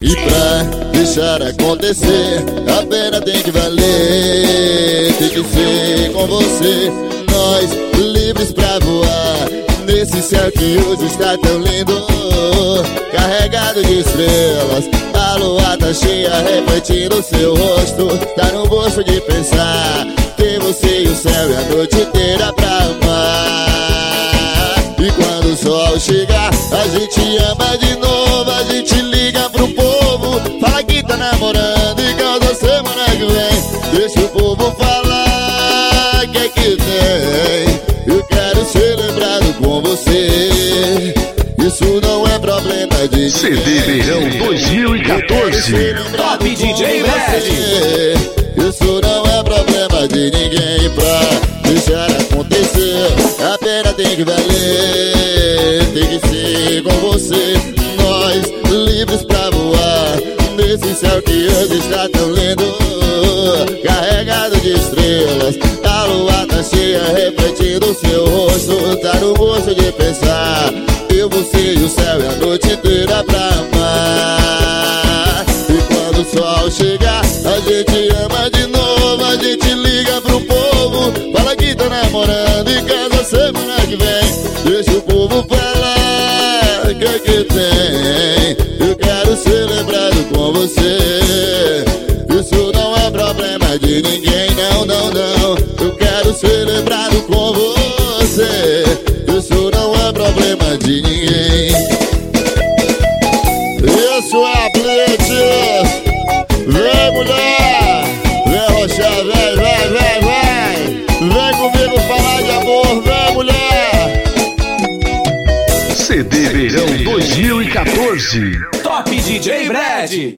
E pra deixar acontecer, a pena tem que valer. Tem que ser com você, nós livres pra voar nesse céu que hoje está tão lindo, carregado de estrelas. A lua tá cheia, refletindo seu rosto. Tá no gosto de pensar que você e o céu e a noite inteira pra amar. E quando o sol chegar, a gente ama de novo. A gente liga pro povo, fala que tá namorando e casa semana que vem. Deixa o povo falar, que tem. Eu quero ser lembrado com você. Isso não é problema de CD Verão 2014. Top DJ Red. Isso não é problema de ninguém. Pra deixar acontecer, a pena tem que valer. Tem que ser com você, nós livres pra voar nesse céu que hoje está tão lindo, carregado de estrelas. A lua tá cheia, refletindo seu rosto. Tá no gosto de pensar eu, você e o céu e a noite inteira pra amar. E quando o sol chegar, a gente ama de novo. A gente liga pro povo, fala que tá namorando e casa semana que vem. Deixa o povo falar, que tem. Eu quero ser lembrado com você. Isso não é problema de ninguém, não, não, não. Eu quero ser lembrado com você. Isso não é problema de ninguém. Isso é a Blitz. Vem, mulher. Vem, Rochelle, vem, vem, vem, vem. Vem comigo falar de amor, vem, mulher. CD Verão 2014. Top DJ Red.